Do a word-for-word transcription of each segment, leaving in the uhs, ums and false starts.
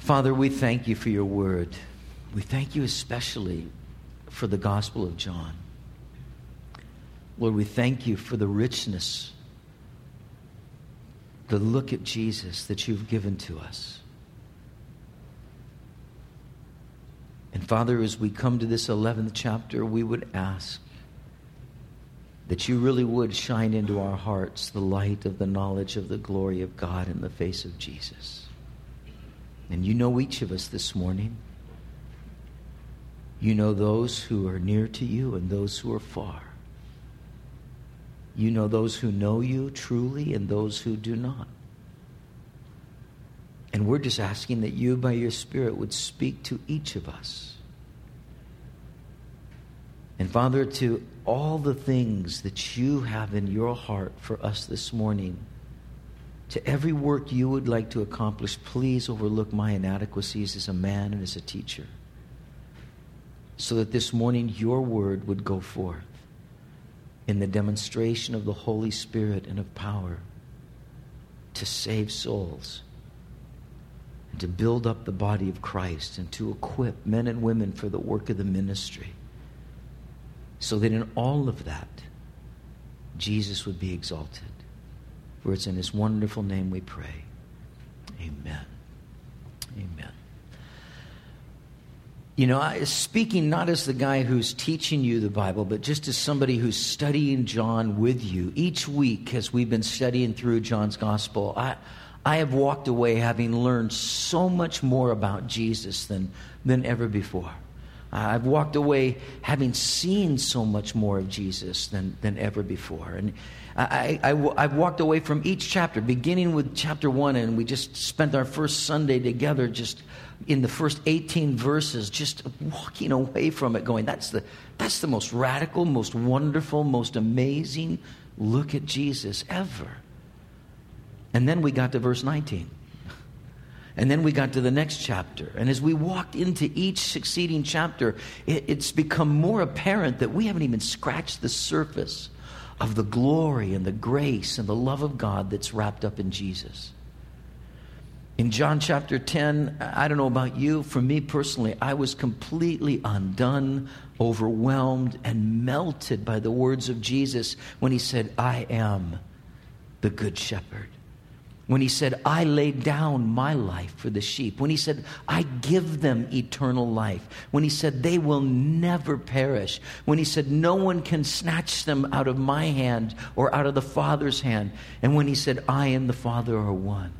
Father, we thank you for your word. We thank you especially for the Gospel of John. Lord, we thank you for the richness, the look at Jesus that you've given to us. And Father, as we come to this eleventh chapter, we would ask that you really would shine into our hearts the light of the knowledge of the glory of God in the face of Jesus. And you know each of us this morning. You know those who are near to you and those who are far. You know those who know you truly and those who do not. And we're just asking that you, by your Spirit, would speak to each of us. And Father, to all the things that you have in your heart for us this morning, to every work you would like to accomplish, please overlook my inadequacies as a man and as a teacher, so that this morning your word would go forth in the demonstration of the Holy Spirit and of power to save souls and to build up the body of Christ and to equip men and women for the work of the ministry, so that in all of that, Jesus would be exalted. For it's in his wonderful name we pray. Amen. Amen. You know, I, speaking not as the guy who's teaching you the Bible, but just as somebody who's studying John with you, each week as we've been studying through John's Gospel, I, I have walked away having learned so much more about Jesus than, than ever before. I've walked away having seen so much more of Jesus than, than ever before. And I, I, I've walked away from each chapter, beginning with chapter one, and we just spent our first Sunday together just in the first eighteen verses, just walking away from it going, that's the, that's the most radical, most wonderful, most amazing look at Jesus ever. And then we got to verse nineteen. And then we got to the next chapter. And as we walked into each succeeding chapter, it, it's become more apparent that we haven't even scratched the surface of the glory and the grace and the love of God that's wrapped up in Jesus. In John chapter ten, I don't know about you, for me personally, I was completely undone, overwhelmed, and melted by the words of Jesus when he said, I am the good shepherd. When he said, I lay down my life for the sheep. When he said, I give them eternal life. When he said, they will never perish. When he said, no one can snatch them out of my hand or out of the Father's hand. And when he said, I and the Father are one.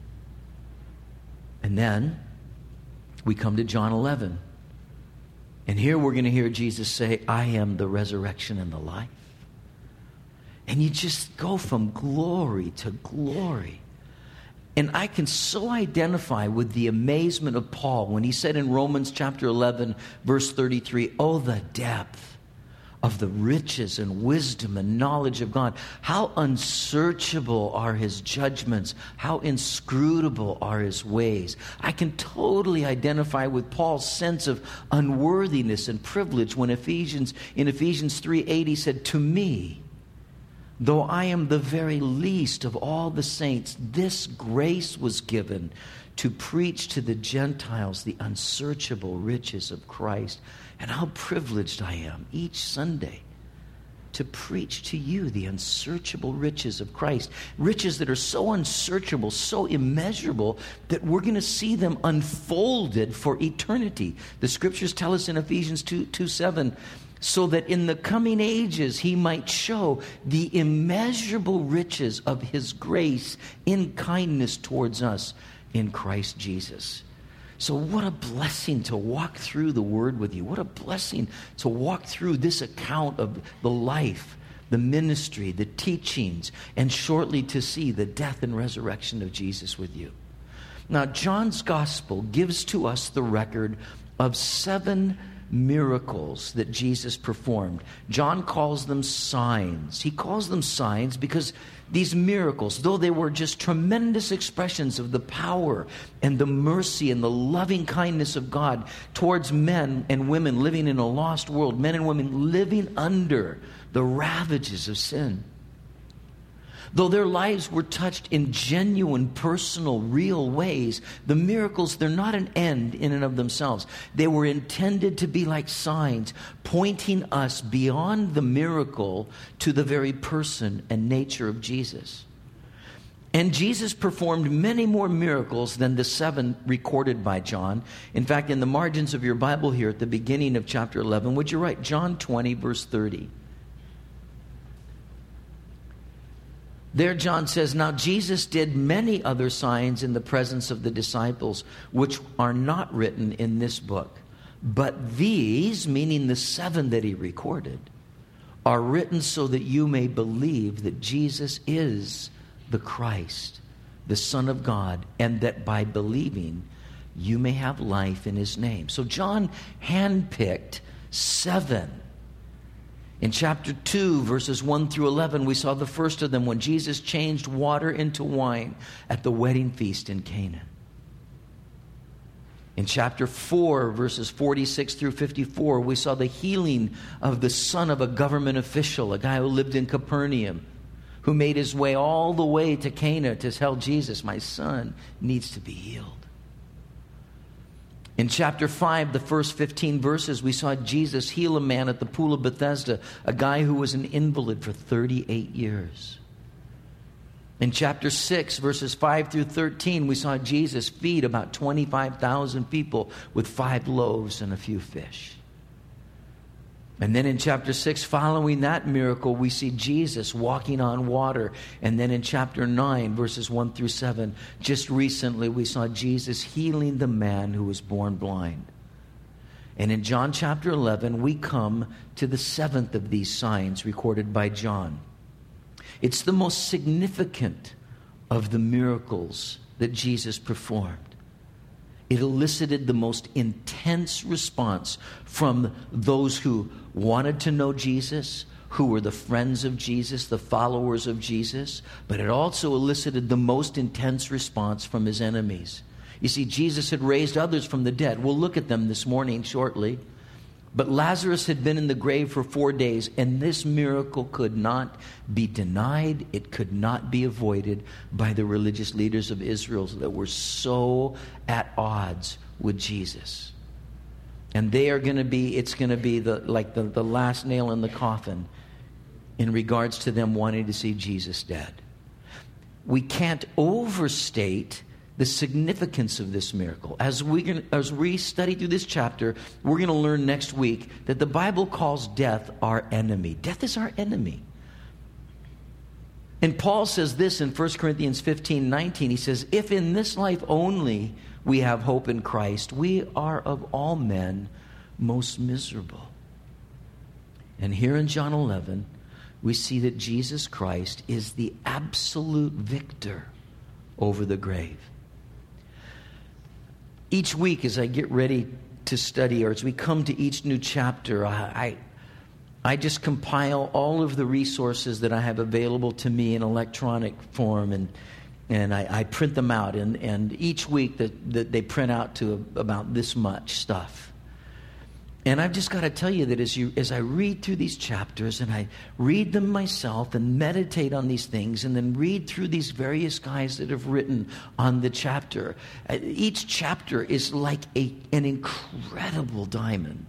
And then we come to John eleven. And here we're going to hear Jesus say, I am the resurrection and the life. And you just go from glory to glory. And I can so identify with the amazement of Paul when he said in Romans chapter eleven, verse thirty-three, oh, the depth of the riches and wisdom and knowledge of God. How unsearchable are his judgments. How inscrutable are his ways. I can totally identify with Paul's sense of unworthiness and privilege when Ephesians, in Ephesians three eight, he said, to me, though I am the very least of all the saints, this grace was given to preach to the Gentiles the unsearchable riches of Christ. And how privileged I am each Sunday to preach to you the unsearchable riches of Christ. Riches that are so unsearchable, so immeasurable, that we're going to see them unfolded for eternity. The scriptures tell us in Ephesians two, two seven, so that in the coming ages he might show the immeasurable riches of his grace in kindness towards us in Christ Jesus. So what a blessing to walk through the Word with you. What a blessing to walk through this account of the life, the ministry, the teachings, and shortly to see the death and resurrection of Jesus with you. Now, John's Gospel gives to us the record of seven miracles that Jesus performed. John calls them signs. He calls them signs because these miracles, though they were just tremendous expressions of the power and the mercy and the loving kindness of God towards men and women living in a lost world, men and women living under the ravages of sin. Though their lives were touched in genuine, personal, real ways, the miracles, they're not an end in and of themselves. They were intended to be like signs, pointing us beyond the miracle to the very person and nature of Jesus. And Jesus performed many more miracles than the seven recorded by John. In fact, in the margins of your Bible here at the beginning of chapter eleven, would you write John twenty, verse thirty? There John says, "Now Jesus did many other signs in the presence of the disciples, which are not written in this book. But these," meaning the seven that he recorded, "are written so that you may believe that Jesus is the Christ, the Son of God, and that by believing you may have life in his name." So John handpicked seven. In chapter two, verses one through eleven, we saw the first of them when Jesus changed water into wine at the wedding feast in Cana. In chapter four, verses forty-six through fifty-four, we saw the healing of the son of a government official, a guy who lived in Capernaum, who made his way all the way to Cana to tell Jesus, "My son needs to be healed." In chapter five, the first fifteen verses, we saw Jesus heal a man at the pool of Bethesda, a guy who was an invalid for thirty-eight years. In chapter six, verses five through thirteen, we saw Jesus feed about twenty-five thousand people with five loaves and a few fish. And then in chapter six, following that miracle, we see Jesus walking on water. And then in chapter nine, verses one through seven, just recently we saw Jesus healing the man who was born blind. And in John chapter eleven, we come to the seventh of these signs recorded by John. It's the most significant of the miracles that Jesus performed. It elicited the most intense response from those who wanted to know Jesus, who were the friends of Jesus, the followers of Jesus, but it also elicited the most intense response from his enemies. You see, Jesus had raised others from the dead. We'll look at them this morning shortly. But Lazarus had been in the grave for four days, and this miracle could not be denied. It could not be avoided by the religious leaders of Israel that were so at odds with Jesus. And they are going to be, it's going to be the like the, the last nail in the coffin in regards to them wanting to see Jesus dead. We can't overstate the significance of this miracle. As we as we study through this chapter, we're going to learn next week that the Bible calls death our enemy. Death is our enemy. And Paul says this in First Corinthians fifteen nineteen. He says, "If in this life only we have hope in Christ, we are of all men most miserable." And here in John eleven, we see that Jesus Christ is the absolute victor over the grave. Each week as I get ready to study, or as we come to each new chapter, I, I, I just compile all of the resources that I have available to me in electronic form, and and I, I print them out. And, and each week that, that they print out to about this much stuff. And I've just got to tell you that as you as I read through these chapters, and I read them myself and meditate on these things, and then read through these various guys that have written on the chapter, each chapter is like a an incredible diamond,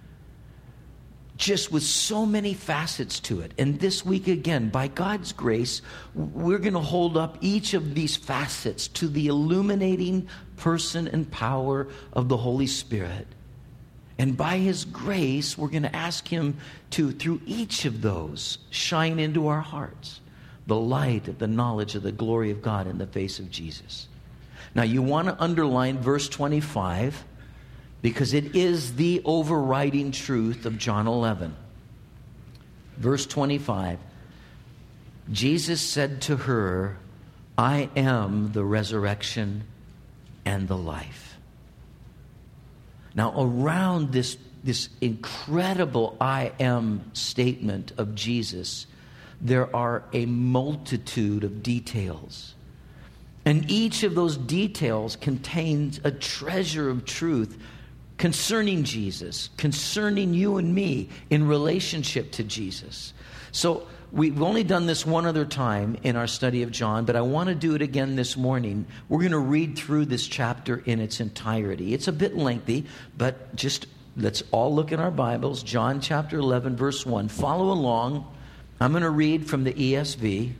just with so many facets to it. And this week again, by God's grace, we're going to hold up each of these facets to the illuminating person and power of the Holy Spirit. And by his grace, we're going to ask him to, through each of those, shine into our hearts the light of the knowledge of the glory of God in the face of Jesus. Now, you want to underline verse twenty-five, because it is the overriding truth of John eleven. Verse twenty-five, Jesus said to her, "I am the resurrection and the life." Now, around this, this incredible I am statement of Jesus, there are a multitude of details. And each of those details contains a treasure of truth concerning Jesus, concerning you and me in relationship to Jesus. So we've only done this one other time in our study of John, but I want to do it again this morning. We're going to read through this chapter in its entirety. It's a bit lengthy, but just let's all look in our Bibles. John chapter eleven, verse one. Follow along. I'm going to read from the E S V.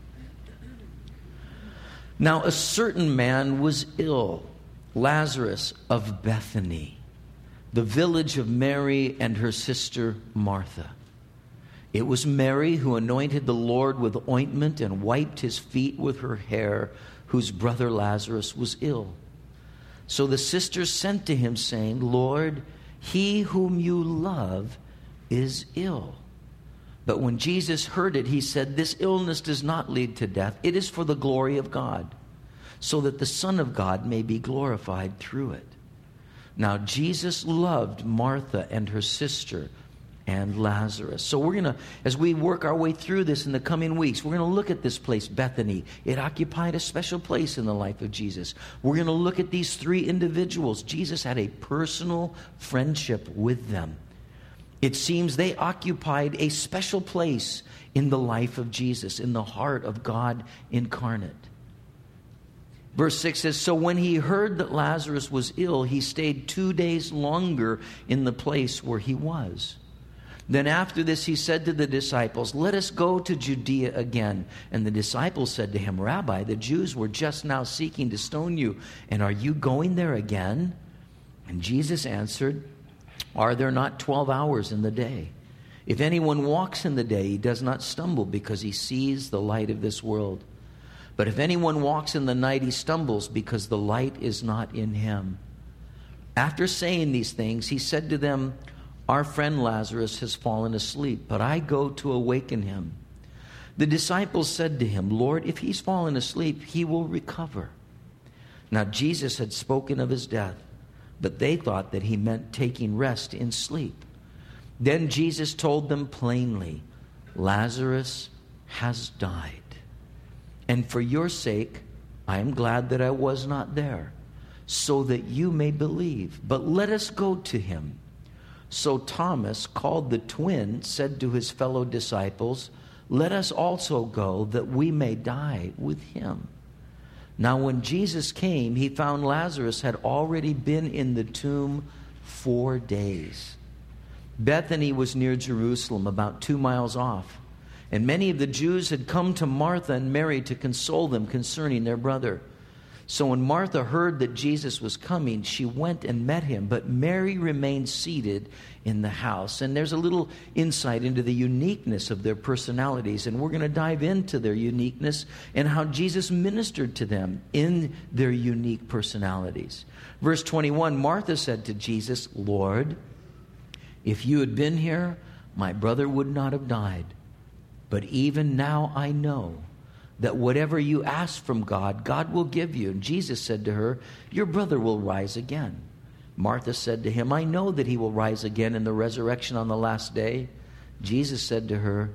Now a certain man was ill, Lazarus of Bethany, the village of Mary and her sister Martha. It was Mary who anointed the Lord with ointment and wiped his feet with her hair, whose brother Lazarus was ill. So the sisters sent to him, saying, Lord, he whom you love is ill. But when Jesus heard it, he said, this illness does not lead to death. It is for the glory of God, so that the Son of God may be glorified through it. Now Jesus loved Martha and her sister and Lazarus. So we're going to, as we work our way through this in the coming weeks, we're going to look at this place, Bethany. It occupied a special place in the life of Jesus. We're going to look at these three individuals. Jesus had a personal friendship with them. It seems they occupied a special place in the life of Jesus, in the heart of God incarnate. Verse six says, so when he heard that Lazarus was ill, he stayed two days longer in the place where he was. Then after this he said to the disciples, let us go to Judea again. And the disciples said to him, Rabbi, the Jews were just now seeking to stone you, and are you going there again? And Jesus answered, are there not twelve hours in the day? If anyone walks in the day, he does not stumble because he sees the light of this world. But if anyone walks in the night, he stumbles because the light is not in him. After saying these things, he said to them, our friend Lazarus has fallen asleep, but I go to awaken him. The disciples said to him, Lord, if he's fallen asleep, he will recover. Now Jesus had spoken of his death, but they thought that he meant taking rest in sleep. Then Jesus told them plainly, Lazarus has died. And for your sake, I am glad that I was not there, so that you may believe. But let us go to him. So Thomas, called the twin, said to his fellow disciples, let us also go, that we may die with him. Now when Jesus came, he found Lazarus had already been in the tomb four days. Bethany was near Jerusalem, about two miles off. And many of the Jews had come to Martha and Mary to console them concerning their brother. So when Martha heard that Jesus was coming, she went and met him. But Mary remained seated in the house. And there's a little insight into the uniqueness of their personalities. And we're going to dive into their uniqueness and how Jesus ministered to them in their unique personalities. Verse twenty-one, Martha said to Jesus, Lord, if you had been here, my brother would not have died. But even now I know that whatever you ask from God, God will give you. And Jesus said to her, your brother will rise again. Martha said to him, I know that he will rise again in the resurrection on the last day. Jesus said to her,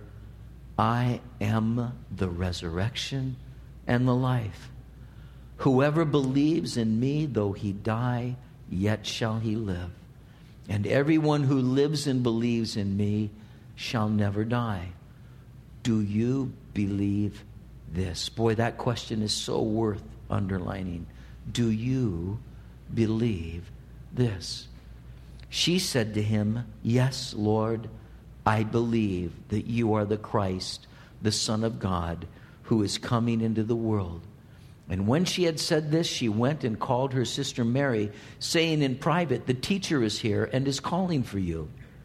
I am the resurrection and the life. Whoever believes in me, though he die, yet shall he live. And everyone who lives and believes in me shall never die. Do you believe this? Boy, that question is so worth underlining. Do you believe this? She said to him, yes, Lord, I believe that you are the Christ, the Son of God, who is coming into the world. And when she had said this, she went and called her sister Mary, saying in private, the teacher is here and is calling for you.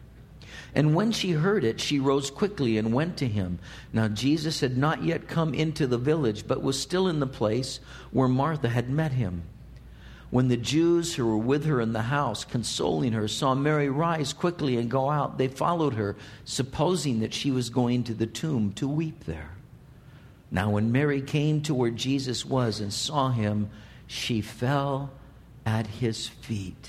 And when she heard it, she rose quickly and went to him. Now Jesus had not yet come into the village, but was still in the place where Martha had met him. When the Jews who were with her in the house, consoling her, saw Mary rise quickly and go out, they followed her, supposing that she was going to the tomb to weep there. Now when Mary came to where Jesus was and saw him, she fell at his feet,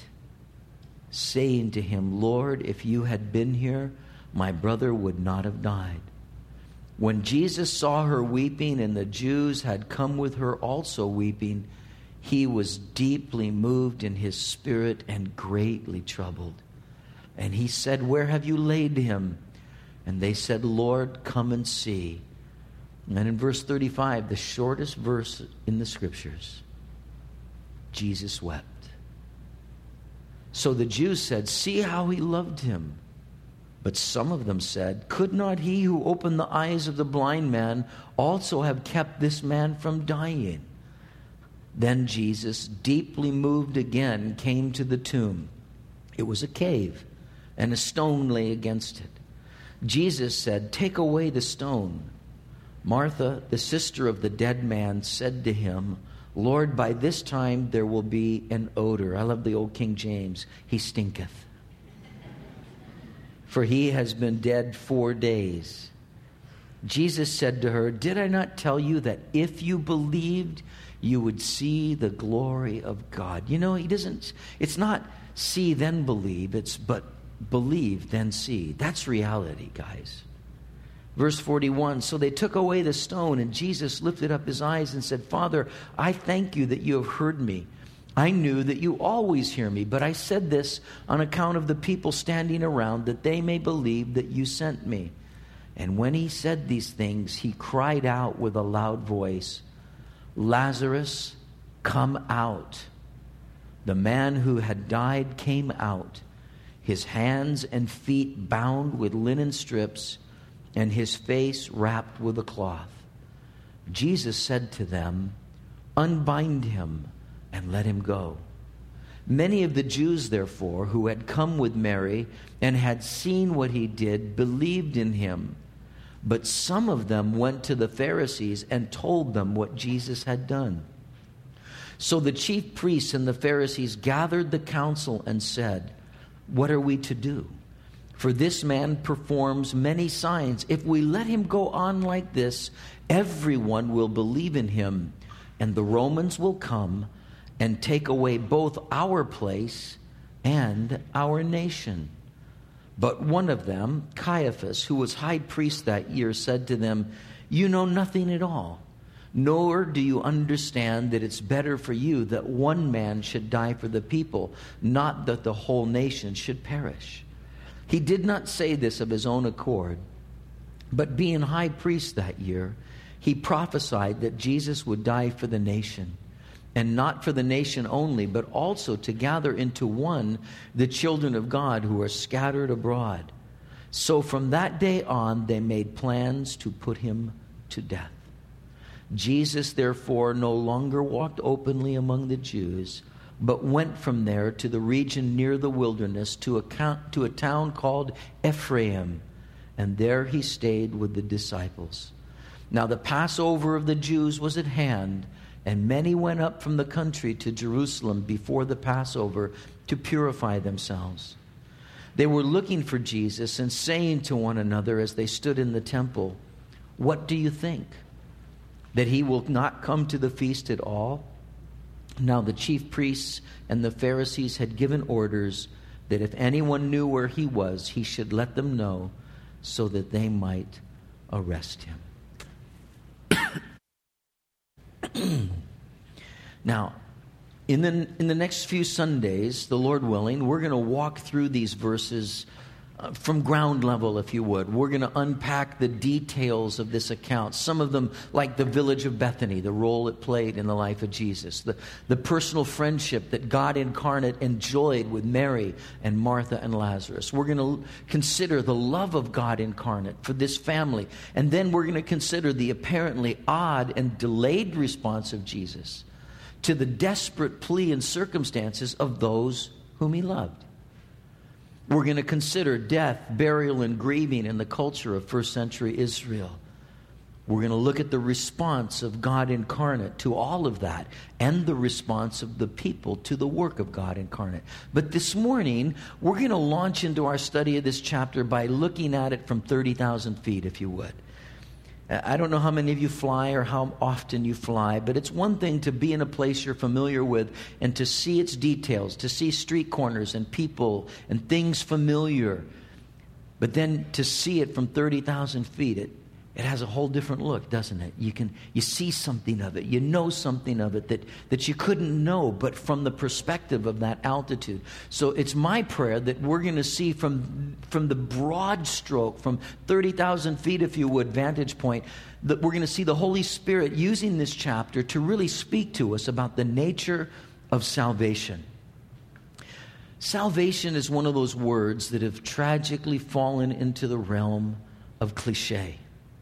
saying to him, Lord, if you had been here, my brother would not have died. When Jesus saw her weeping, and the Jews had come with her also weeping, he was deeply moved in his spirit and greatly troubled. And he said, where have you laid him? And they said, Lord, come and see. And in verse thirty-five, the shortest verse in the Scriptures, Jesus wept. So the Jews said, see how he loved him. But some of them said, could not he who opened the eyes of the blind man also have kept this man from dying? Then Jesus, deeply moved again, came to the tomb. It was a cave, and a stone lay against it. Jesus said, take away the stone. Martha, the sister of the dead man, said to him, Lord, by this time there will be an odor. I love the old King James. He stinketh. For he has been dead four days. Jesus said to her, did I not tell you that if you believed, you would see the glory of God? You know, he doesn't, it's not see then believe, it's but believe then see. That's reality, guys. Verse forty-one, so they took away the stone, and Jesus lifted up his eyes and said, Father, I thank you that you have heard me. I knew that you always hear me, but I said this on account of the people standing around, that they may believe that you sent me. And when he said these things, he cried out with a loud voice, Lazarus, come out. The man who had died came out, his hands and feet bound with linen strips, and his face wrapped with a cloth. Jesus said to them, unbind him and let him go. Many of the Jews, therefore, who had come with Mary and had seen what he did, believed in him. But some of them went to the Pharisees and told them what Jesus had done. So the chief priests and the Pharisees gathered the council and said, what are we to do? For this man performs many signs. If we let him go on like this, everyone will believe in him, and the Romans will come and take away both our place and our nation. But one of them, Caiaphas, who was high priest that year, said to them, you know nothing at all, nor do you understand that it's better for you that one man should die for the people, not that the whole nation should perish. He did not say this of his own accord, but being high priest that year, he prophesied that Jesus would die for the nation, and not for the nation only, but also to gather into one the children of God who are scattered abroad. So from that day on, they made plans to put him to death. Jesus, therefore, no longer walked openly among the Jews, but went from there to the region near the wilderness, to a, count, to a town called Ephraim, and there he stayed with the disciples. Now the Passover of the Jews was at hand, and many went up from the country to Jerusalem before the Passover to purify themselves. They were looking for Jesus and saying to one another as they stood in the temple, what do you think? That he will not come to the feast at all? Now the chief priests and the Pharisees had given orders that if anyone knew where he was, he should let them know so that they might arrest him. Now, in the, in the next few Sundays, the Lord willing, we're going to walk through these verses Uh, from ground level, if you would. We're going to unpack the details of this account. Some of them, like the village of Bethany, the role it played in the life of Jesus, the, the personal friendship that God incarnate enjoyed with Mary and Martha and Lazarus. We're going to consider the love of God incarnate for this family. And then we're going to consider the apparently odd and delayed response of Jesus to the desperate plea and circumstances of those whom he loved. We're going to consider death, burial, and grieving in the culture of first century Israel. We're going to look at the response of God incarnate to all of that, and the response of the people to the work of God incarnate. But this morning, we're going to launch into our study of this chapter by looking at it from thirty thousand feet, if you would. I don't know how many of you fly or how often you fly, but it's one thing to be in a place you're familiar with and to see its details, to see street corners and people and things familiar. But then to see it from thirty thousand feet, it, it has a whole different look, doesn't it? You can you see something of it. You know something of it that, that you couldn't know, but from the perspective of that altitude. So it's my prayer that we're going to see from, from the broad stroke, from thirty thousand feet, if you would, vantage point, that we're going to see the Holy Spirit using this chapter to really speak to us about the nature of salvation. Salvation is one of those words that have tragically fallen into the realm of cliche.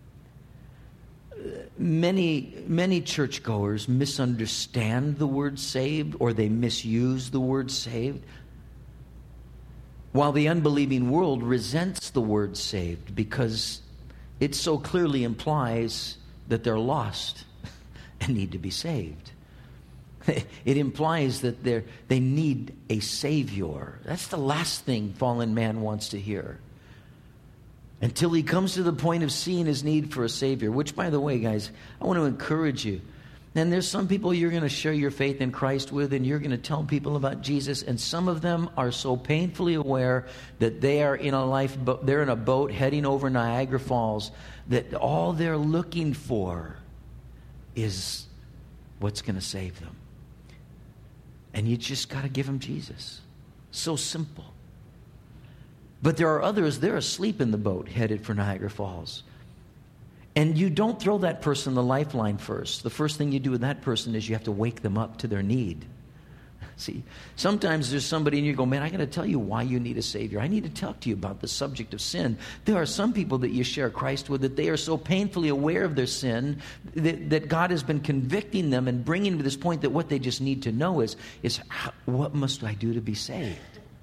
Many, many churchgoers misunderstand the word saved, or they misuse the word saved, while the unbelieving world resents the word saved because it so clearly implies that they're lost and need to be saved. It implies that they're, they need a Savior. That's the last thing fallen man wants to hear. Until he comes to the point of seeing his need for a Savior, which, by the way, guys, I want to encourage you. And there's some people you're going to share your faith in Christ with, and you're going to tell people about Jesus, and some of them are so painfully aware that they are in a life, they're in a boat heading over Niagara Falls, that all they're looking for is what's going to save them. And you just got to give them Jesus. So simple. But there are others, they're asleep in the boat headed for Niagara Falls. And you don't throw that person the lifeline first. The first thing you do with that person is you have to wake them up to their need. See, sometimes there's somebody and you go, man, I got to tell you why you need a Savior. I need to talk to you about the subject of sin. There are some people that you share Christ with that they are so painfully aware of their sin that, that God has been convicting them and bringing them to this point that what they just need to know is, is how, what must I do to be saved?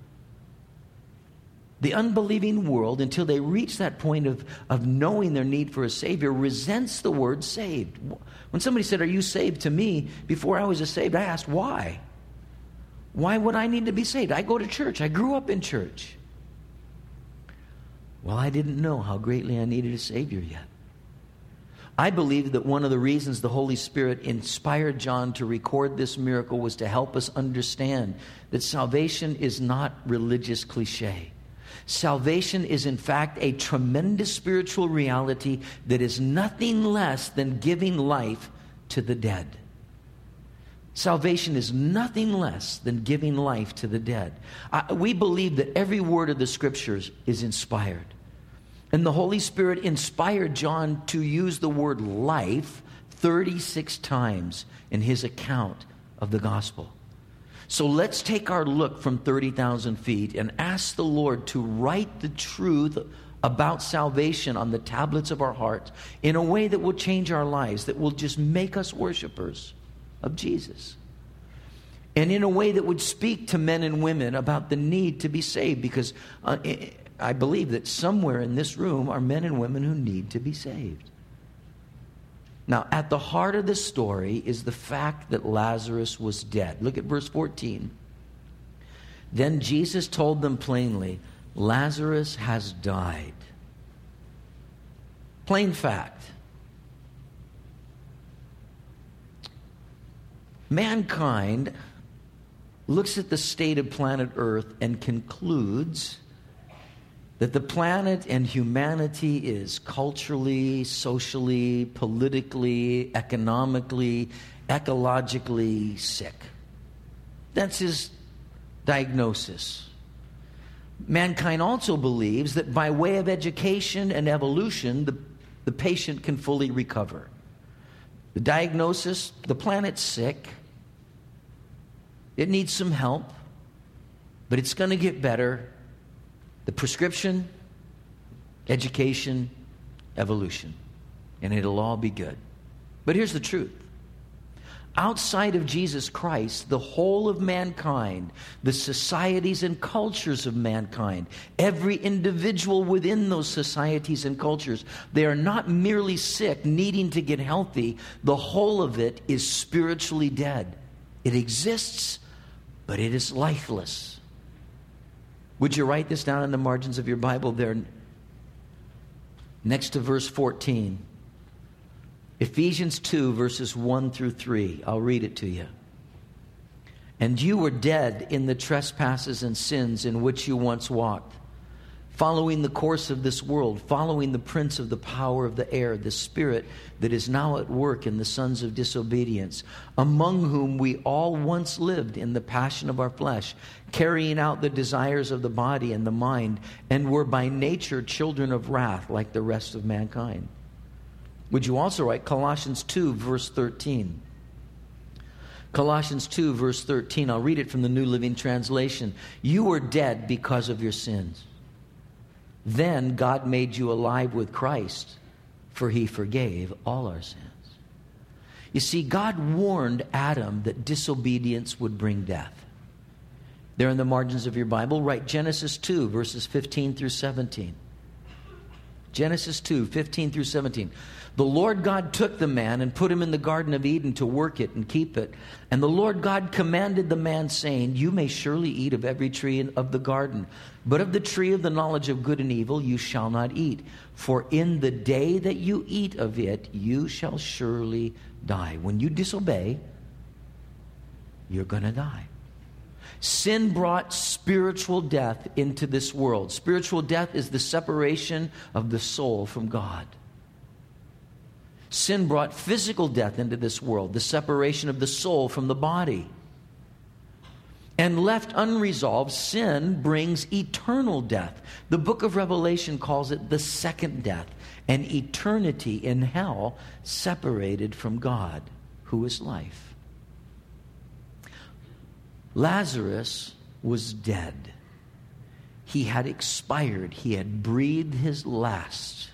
The unbelieving world, until they reach that point of, of knowing their need for a Savior, resents the word saved. When somebody said, are you saved? To me, before I was a saved, I asked, why? Why would I need to be saved? I go to church. I grew up in church. Well, I didn't know how greatly I needed a Savior yet. I believe that one of the reasons the Holy Spirit inspired John to record this miracle was to help us understand that salvation is not religious cliche. Salvation is, in fact, a tremendous spiritual reality that is nothing less than giving life to the dead. Salvation is nothing less than giving life to the dead. I, we believe that every word of the Scriptures is inspired. And the Holy Spirit inspired John to use the word life thirty-six times in his account of the gospel. So let's take our look from thirty thousand feet and ask the Lord to write the truth about salvation on the tablets of our hearts in a way that will change our lives, that will just make us worshipers of Jesus. And in a way that would speak to men and women about the need to be saved, because uh, I believe that somewhere in this room are men and women who need to be saved. Now, at the heart of this story is the fact that Lazarus was dead. Look at verse fourteen. Then Jesus told them plainly, Lazarus has died. Plain fact. Mankind looks at the state of planet Earth and concludes that the planet and humanity is culturally, socially, politically, economically, ecologically sick. That's his diagnosis. Mankind also believes that by way of education and evolution, the, the patient can fully recover. The diagnosis, the planet's sick. It needs some help, but it's going to get better. The prescription, education, evolution. And it'll all be good. But here's the truth. Outside of Jesus Christ, the whole of mankind, the societies and cultures of mankind, every individual within those societies and cultures, they are not merely sick, needing to get healthy. The whole of it is spiritually dead. It exists, but it is lifeless. Would you write this down in the margins of your Bible there next to verse fourteen? Ephesians two, verses one through three. I'll read it to you. And you were dead in the trespasses and sins in which you once walked, following the course of this world, following the prince of the power of the air, the spirit that is now at work in the sons of disobedience, among whom we all once lived in the passion of our flesh, carrying out the desires of the body and the mind, and were by nature children of wrath like the rest of mankind. Would you also write Colossians two, verse thirteen? Colossians two, verse thirteen. I'll read it from the New Living Translation. You were dead because of your sins. Then God made you alive with Christ, for he forgave all our sins. You see, God warned Adam that disobedience would bring death. There in the margins of your Bible, write Genesis two, verses fifteen through seventeen. Genesis two, fifteen through seventeen. The Lord God took the man and put him in the Garden of Eden to work it and keep it. And the Lord God commanded the man, saying, you may surely eat of every tree of the garden, but of the tree of the knowledge of good and evil you shall not eat. For in the day that you eat of it, you shall surely die. When you disobey, you're going to die. Sin brought spiritual death into this world. Spiritual death is the separation of the soul from God. Sin brought physical death into this world, the separation of the soul from the body. And left unresolved, sin brings eternal death. The book of Revelation calls it the second death, an eternity in hell separated from God, who is life. Lazarus was dead. He had expired. He had breathed his last.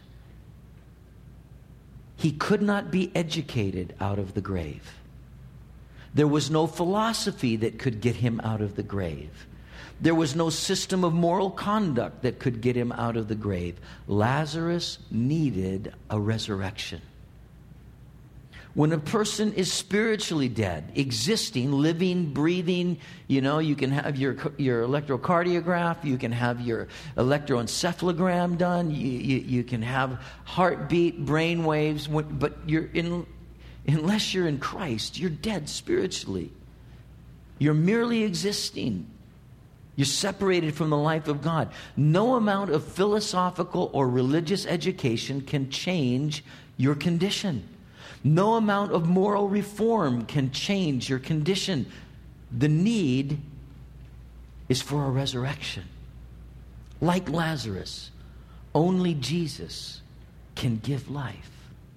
He could not be educated out of the grave. There was no philosophy that could get him out of the grave. There was no system of moral conduct that could get him out of the grave. Lazarus needed a resurrection. When a person is spiritually dead, existing, living, breathing, you know, you can have your your electrocardiograph, you can have your electroencephalogram done, you, you, you can have heartbeat, brain waves, but you're in, unless you're in Christ, you're dead spiritually. You're merely existing. You're separated from the life of God. No amount of philosophical or religious education can change your condition. No amount of moral reform can change your condition. The need is for a resurrection. Like Lazarus, only Jesus can give life.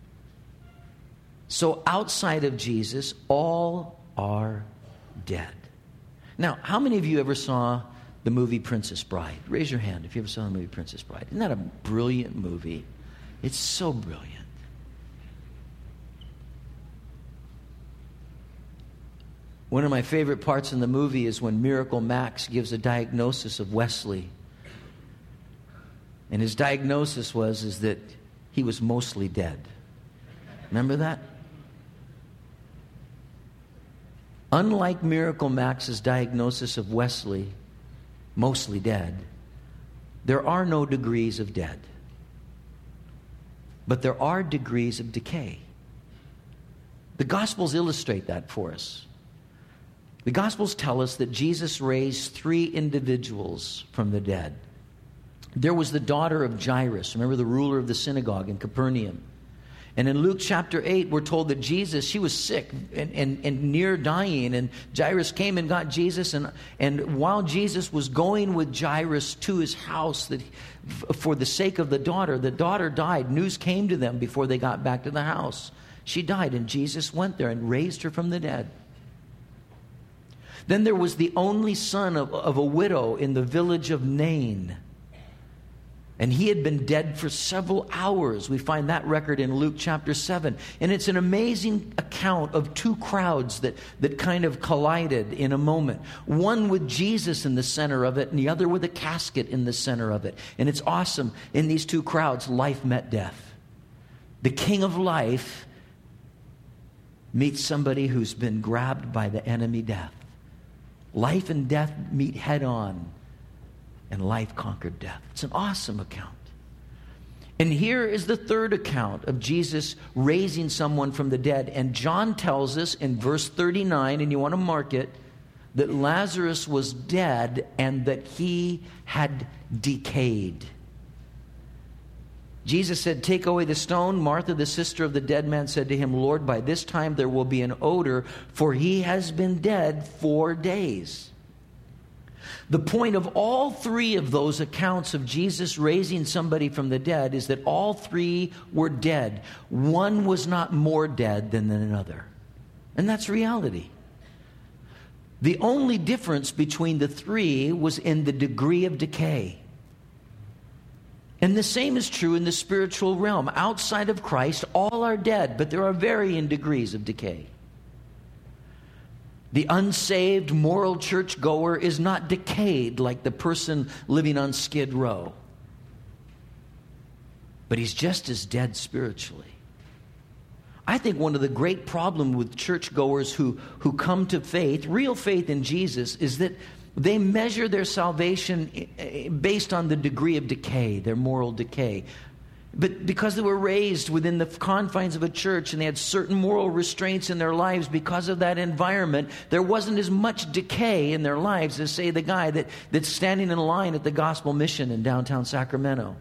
So outside of Jesus, all are dead. Now, how many of you ever saw the movie Princess Bride? Raise your hand if you ever saw the movie Princess Bride. Isn't that a brilliant movie? It's so brilliant. One of my favorite parts in the movie is when Miracle Max gives a diagnosis of Wesley. And his diagnosis was is that he was mostly dead. Remember that? Unlike Miracle Max's diagnosis of Wesley, mostly dead, there are no degrees of dead. But there are degrees of decay. The Gospels illustrate that for us. The Gospels tell us that Jesus raised three individuals from the dead. There was the daughter of Jairus, remember the ruler of the synagogue in Capernaum. And in Luke chapter eight, we're told that Jesus, she was sick and, and, and near dying. And Jairus came and got Jesus. And, and while Jesus was going with Jairus to his house that for the sake of the daughter, the daughter died. News came to them before they got back to the house. She died, and Jesus went there and raised her from the dead. Then there was the only son of, of a widow in the village of Nain. And he had been dead for several hours. We find that record in Luke chapter seven. And it's an amazing account of two crowds that, that kind of collided in a moment. One with Jesus in the center of it, and the other with a casket in the center of it. And it's awesome. In these two crowds, life met death. The king of life meets somebody who's been grabbed by the enemy death. Life and death meet head on, and life conquered death. It's an awesome account. And here is the third account of Jesus raising someone from the dead. And John tells us in verse thirty-nine, and you want to mark it, that Lazarus was dead and that he had decayed. Jesus said, "Take away the stone." Martha, the sister of the dead man, said to him, "Lord, by this time there will be an odor, for he has been dead four days." The point of all three of those accounts of Jesus raising somebody from the dead is that all three were dead. One was not more dead than another. And that's reality. The only difference between the three was in the degree of decay. And the same is true in the spiritual realm. Outside of Christ, all are dead, but there are varying degrees of decay. The unsaved moral churchgoer is not decayed like the person living on Skid Row. But he's just as dead spiritually. I think one of the great problems with churchgoers who, who come to faith, real faith in Jesus, is that they measure their salvation based on the degree of decay, their moral decay. But because they were raised within the confines of a church and they had certain moral restraints in their lives because of that environment, there wasn't as much decay in their lives as, say, the guy that, that's standing in line at the Gospel Mission in downtown Sacramento,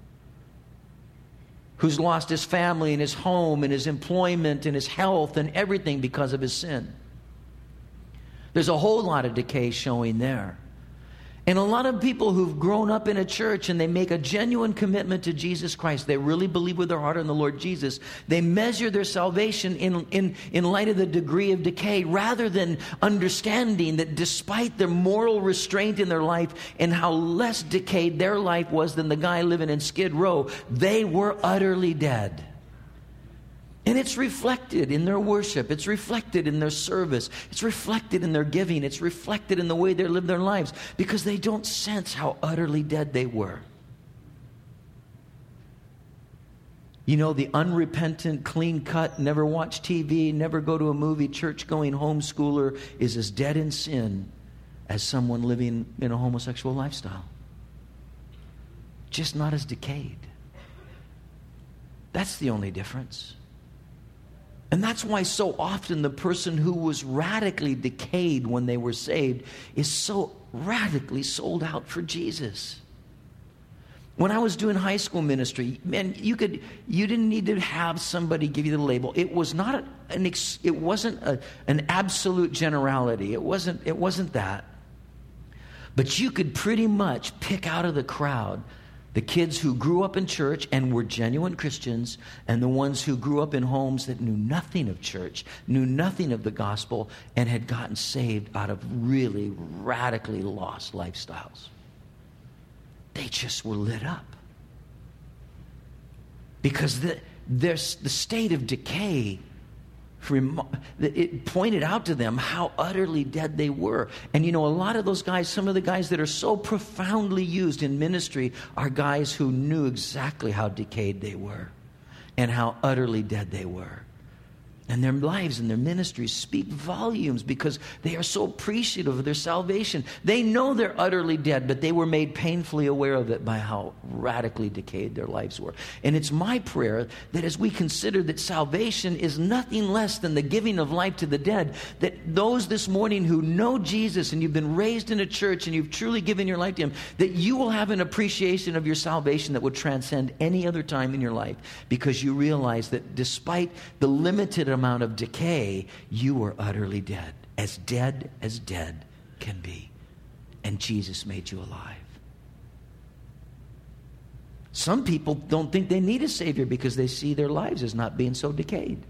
who's lost his family and his home and his employment and his health and everything because of his sin. There's a whole lot of decay showing there. And a lot of people who've grown up in a church and they make a genuine commitment to Jesus Christ, they really believe with their heart in the Lord Jesus, they measure their salvation in, in, in light of the degree of decay, rather than understanding that despite their moral restraint in their life and how less decayed their life was than the guy living in Skid Row, they were utterly dead. And it's reflected in their worship. It's reflected in their service. It's reflected in their giving. It's reflected in the way they live their lives, because they don't sense how utterly dead they were. You know, the unrepentant, clean-cut, never watch T V, never go to a movie, church-going homeschooler is as dead in sin as someone living in a homosexual lifestyle. Just not as decayed. That's the only difference. And that's why so often the person who was radically decayed when they were saved is so radically sold out for Jesus. When I was doing high school ministry, man, you could you didn't need to have somebody give you the label. It was not an ex, it wasn't a, an absolute generality. It wasn't it wasn't that. But you could pretty much pick out of the crowd the kids who grew up in church and were genuine Christians, and the ones who grew up in homes that knew nothing of church, knew nothing of the gospel, and had gotten saved out of really radically lost lifestyles. They just were lit up. Because the, there's the state of decay, it pointed out to them how utterly dead they were. And you know, a lot of those guys, some of the guys that are so profoundly used in ministry are guys who knew exactly how decayed they were and how utterly dead they were. And their lives and their ministries speak volumes because they are so appreciative of their salvation. They know they're utterly dead, but they were made painfully aware of it by how radically decayed their lives were. And it's my prayer that as we consider that salvation is nothing less than the giving of life to the dead, that those this morning who know Jesus and you've been raised in a church and you've truly given your life to Him, that you will have an appreciation of your salvation that would transcend any other time in your life, because you realize that despite the limited amount of decay, you were utterly dead, as dead as dead can be, and Jesus made you alive. Some people don't think they need a Savior because they see their lives as not being so decayed.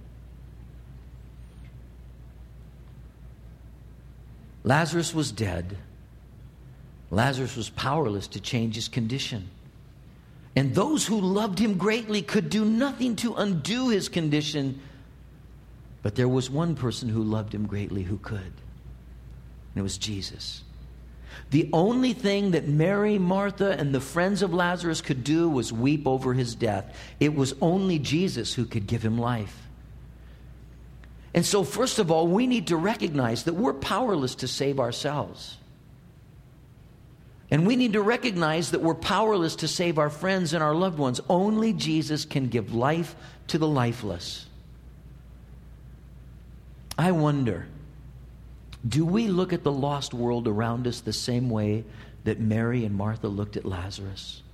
Lazarus was dead. Lazarus was powerless to change his condition. And those who loved him greatly could do nothing to undo his condition. But there was one person who loved him greatly who could. And it was Jesus. The only thing that Mary, Martha, and the friends of Lazarus could do was weep over his death. It was only Jesus who could give him life. And so, first of all, we need to recognize that we're powerless to save ourselves. And we need to recognize that we're powerless to save our friends and our loved ones. Only Jesus can give life to the lifeless. I wonder, Do we look at the lost world around us the same way that Mary and Martha looked at Lazarus?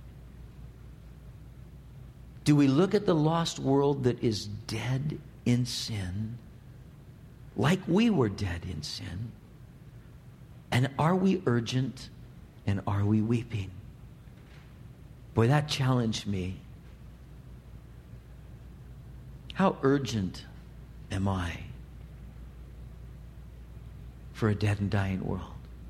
Do we look at the lost world that is dead in sin, like we were dead in sin? And are we urgent and are we weeping? Boy, that challenged me. How urgent am I for a dead and dying world?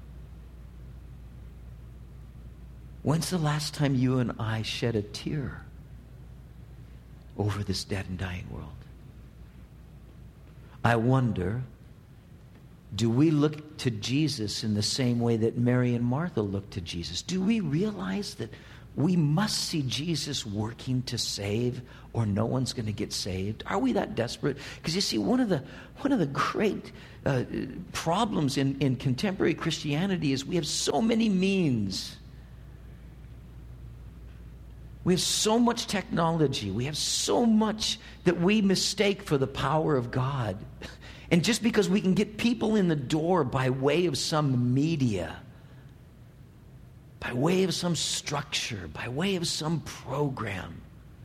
When's the last time you and I shed a tear over this dead and dying world? I wonder, do we look to Jesus in the same way that Mary and Martha looked to Jesus? Do we realize that we must see Jesus working to save, or no one's going to get saved? Are we that desperate? Because you see, one of the one of the great uh, problems in, in contemporary Christianity is we have so many means. We have so much technology. We have so much that we mistake for the power of God. And just because we can get people in the door by way of some media, by way of some structure, by way of some program,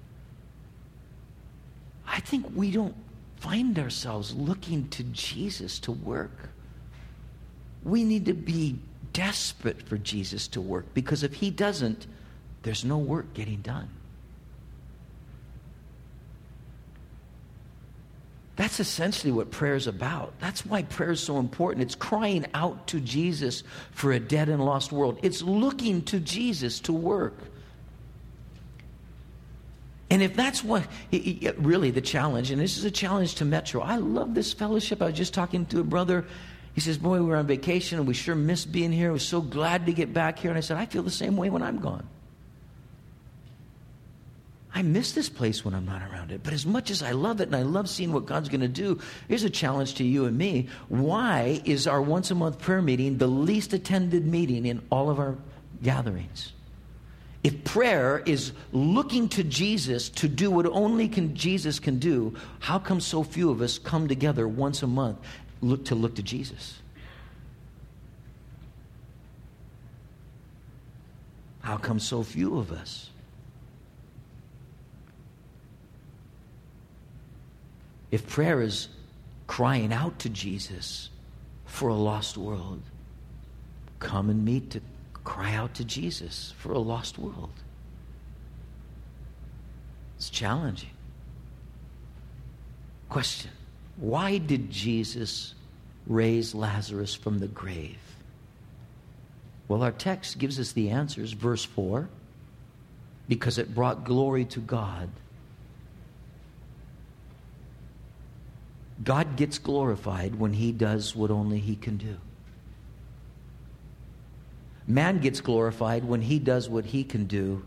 I think we don't find ourselves looking to Jesus to work. We need to be desperate for Jesus to work, because if he doesn't, there's no work getting done. That's essentially what prayer is about. That's why prayer is so important. It's crying out to Jesus for a dead and lost world. It's looking to Jesus to work. And if that's what, really the challenge, and this is a challenge to Metro. I love this fellowship. I was just talking to a brother. He says, boy, we were on vacation and we sure missed being here. I was so glad to get back here. And I said, I feel the same way when I'm gone. I miss this place when I'm not around it. But as much as I love it and I love seeing what God's going to do, here's a challenge to you and me. Why is our once a month prayer meeting the least attended meeting in all of our gatherings? If prayer is looking to Jesus to do what only can, Jesus can do, how come so few of us come together once a month look to look to Jesus? How come so few of us? If prayer is crying out to Jesus for a lost world, come and meet to cry out to Jesus for a lost world. It's challenging. Question: why did Jesus raise Lazarus from the grave? Well, our text gives us the answers. Verse four, because it brought glory to God. God gets glorified when he does what only he can do. Man gets glorified when he does what he can do.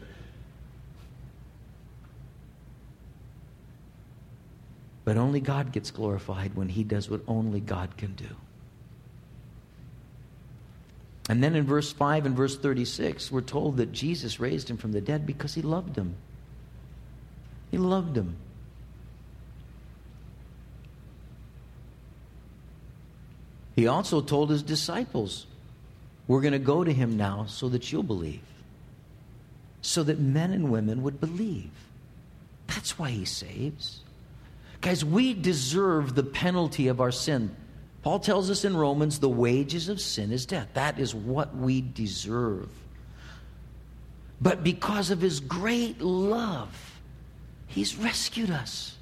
But only God gets glorified when he does what only God can do. And then in verse five and verse thirty-six, we're told that Jesus raised him from the dead because he loved him. He loved him. He also told his disciples, we're going to go to him now so that you'll believe. So that men and women would believe. That's why he saves. Guys, we deserve the penalty of our sin. Paul tells us in Romans, the wages of sin is death. That is what we deserve. But because of his great love, he's rescued us.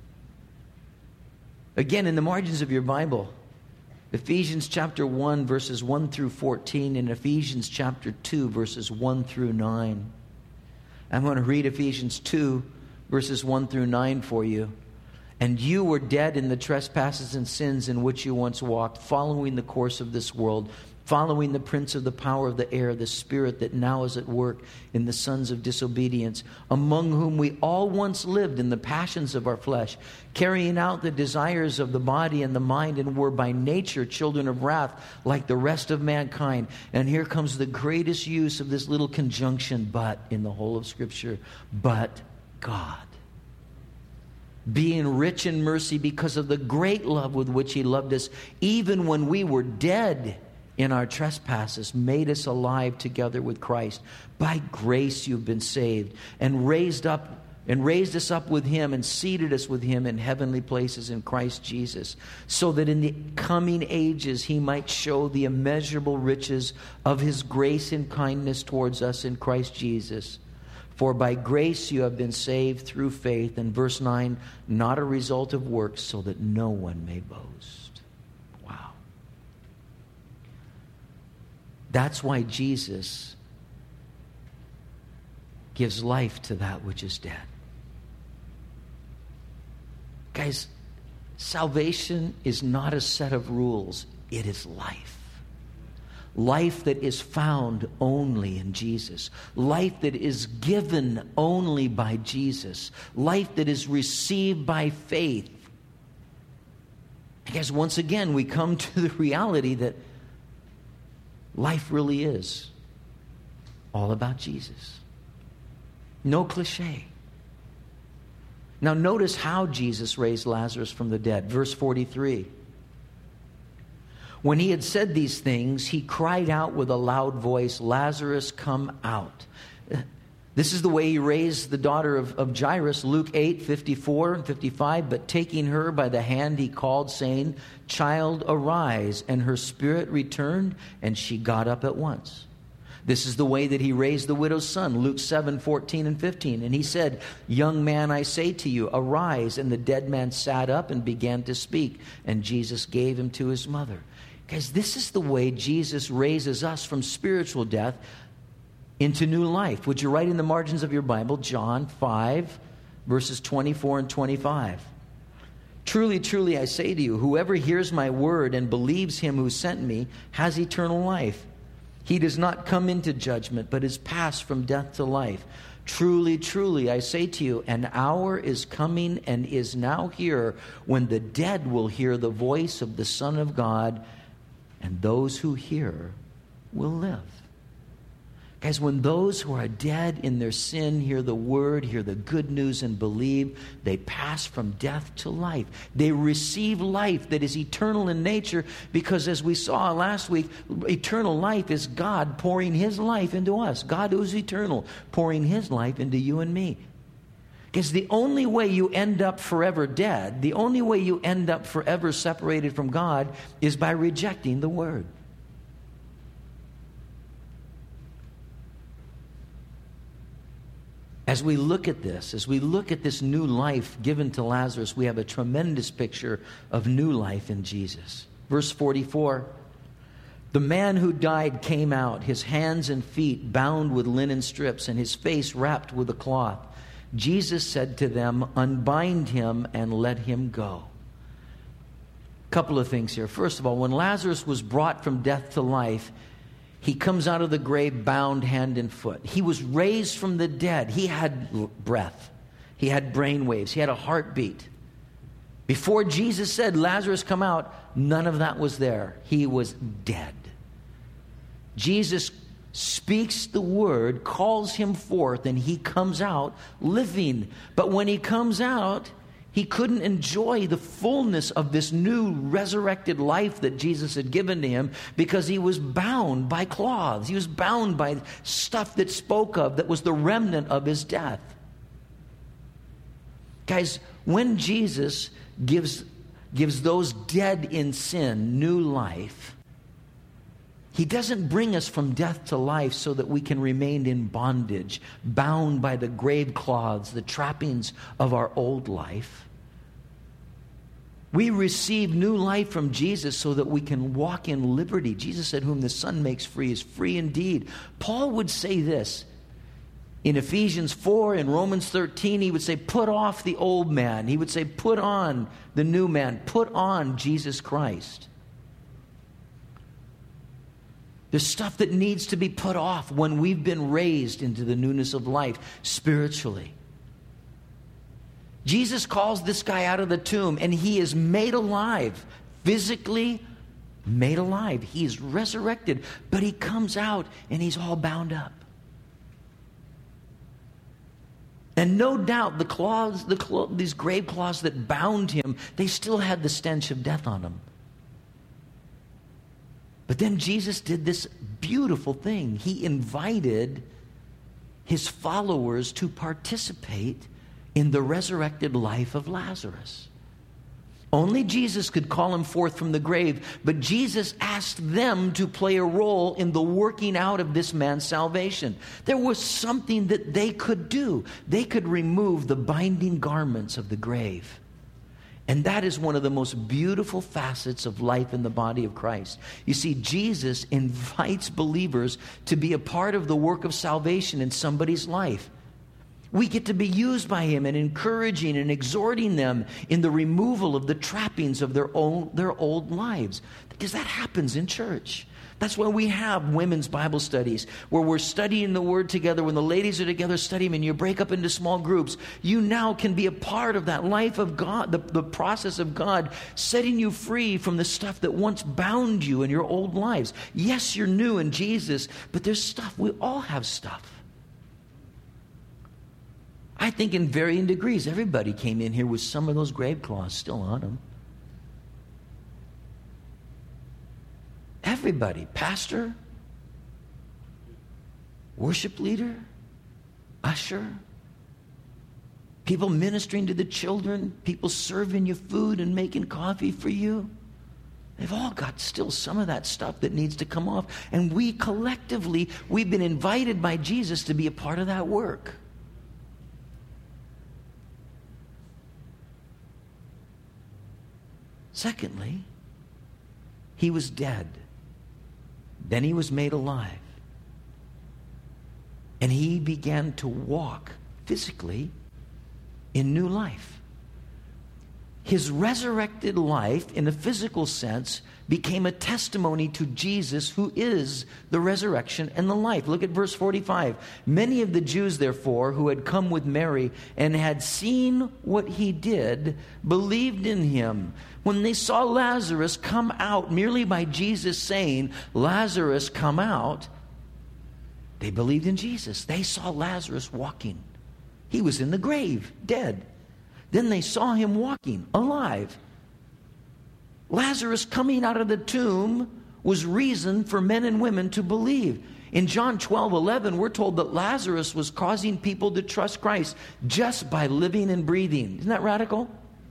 Again, in the margins of your Bible, Ephesians chapter one, verses one through fourteen, and Ephesians chapter two, verses one through nine. I'm going to read Ephesians two, verses one through nine for you. And you were dead in the trespasses and sins in which you once walked, following the course of this world, following the prince of the power of the air, the spirit that now is at work in the sons of disobedience, among whom we all once lived in the passions of our flesh, carrying out the desires of the body and the mind, and were by nature children of wrath like the rest of mankind. And here comes the greatest use of this little conjunction, but, in the whole of Scripture. But God. being rich in mercy because of the great love with which he loved us, even when we were dead in our trespasses, made us alive together with Christ. By grace you've been saved, and raised up and raised us up with him, and seated us with him in heavenly places in Christ Jesus, so that in the coming ages he might show the immeasurable riches of his grace and kindness towards us in Christ Jesus. For by grace you have been saved through faith. And verse nine, not a result of works, so that no one may boast. Wow. That's why Jesus gives life to that which is dead. Guys, salvation is not a set of rules. It is life. Life that is found only in Jesus. Life that is given only by Jesus. Life that is received by faith. Guys, once again, we come to the reality that life really is all about Jesus. No cliche. Now notice how Jesus raised Lazarus from the dead. Verse forty-three. When he had said these things, he cried out with a loud voice, Lazarus, come out. This is the way he raised the daughter of, of Jairus, Luke eight, fifty-four and fifty-five. But taking her by the hand, he called, saying, Child, arise. And her spirit returned, and she got up at once. This is the way that he raised the widow's son, Luke seven, fourteen and fifteen. And he said, Young man, I say to you, arise. And the dead man sat up and began to speak. And Jesus gave him to his mother. Guys, this is the way Jesus raises us from spiritual death into new life. Would you write in the margins of your Bible, John five, verses twenty-four and twenty-five. Truly, truly, I say to you, whoever hears my word and believes him who sent me has eternal life. He does not come into judgment, but is passed from death to life. Truly, truly, I say to you, an hour is coming and is now here when the dead will hear the voice of the Son of God, and those who hear will live. Guys, when those who are dead in their sin hear the word, hear the good news, and believe, they pass from death to life. They receive life that is eternal in nature, because as we saw last week, eternal life is God pouring his life into us. God who is eternal, pouring his life into you and me. Because the only way you end up forever dead, the only way you end up forever separated from God, is by rejecting the word. As we look at this, as we look at this new life given to Lazarus, we have a tremendous picture of new life in Jesus. Verse forty-four, the man who died came out, his hands and feet bound with linen strips, and his face wrapped with a cloth. Jesus said to them, unbind him and let him go. A couple of things here. First of all, when Lazarus was brought from death to life, he comes out of the grave bound hand and foot. He was raised from the dead. He had breath. He had brain waves. He had a heartbeat. Before Jesus said, Lazarus, come out, none of that was there. He was dead. Jesus speaks the word, calls him forth, and he comes out living. But when he comes out, he couldn't enjoy the fullness of this new resurrected life that Jesus had given to him, because he was bound by cloths. He was bound by stuff that spoke of, that was the remnant of his death. Guys, when Jesus gives, gives those dead in sin new life, he doesn't bring us from death to life so that we can remain in bondage, bound by the grave cloths, the trappings of our old life. We receive new life from Jesus so that we can walk in liberty. Jesus said, whom the Son makes free is free indeed. Paul would say this in Ephesians four, in Romans thirteen, he would say, put off the old man. He would say, put on the new man. Put on Jesus Christ. There's stuff that needs to be put off when we've been raised into the newness of life spiritually. Jesus calls this guy out of the tomb, and he is made alive, physically made alive. He is resurrected, but he comes out and he's all bound up. And no doubt the claws, the clo- these grave claws that bound him, they still had the stench of death on them. But then Jesus did this beautiful thing. He invited his followers to participate in the resurrected life of Lazarus. Only Jesus could call him forth from the grave, but Jesus asked them to play a role in the working out of this man's salvation. There was something that they could do. They could remove the binding garments of the grave. And that is one of the most beautiful facets of life in the body of Christ. You see, Jesus invites believers to be a part of the work of salvation in somebody's life. We get to be used by him in encouraging and exhorting them in the removal of the trappings of their own, their old lives. Because that happens in church. That's why we have women's Bible studies, where we're studying the Word together. When the ladies are together studying and you break up into small groups, you now can be a part of that life of God, the, the process of God, setting you free from the stuff that once bound you in your old lives. Yes, you're new in Jesus, but there's stuff. We all have stuff. I think in varying degrees, everybody came in here with some of those grave claws still on them. Everybody, pastor, worship leader, usher, people ministering to the children, people serving you food and making coffee for you. They've all got still some of that stuff that needs to come off. And we collectively, we've been invited by Jesus to be a part of that work. Secondly, he was dead. Then he was made alive. And he began to walk physically in new life. His resurrected life, in a physical sense, became a testimony to Jesus, who is the resurrection and the life. Look at verse forty-five. Many of the Jews, therefore, who had come with Mary and had seen what he did, believed in him. When they saw Lazarus come out merely by Jesus saying, "Lazarus, come out," they believed in Jesus. They saw Lazarus walking. He was in the grave, dead. Then they saw him walking, alive. Lazarus coming out of the tomb was reason for men and women to believe. In John twelve eleven, we're told that Lazarus was causing people to trust Christ just by living and breathing. Isn't that radical?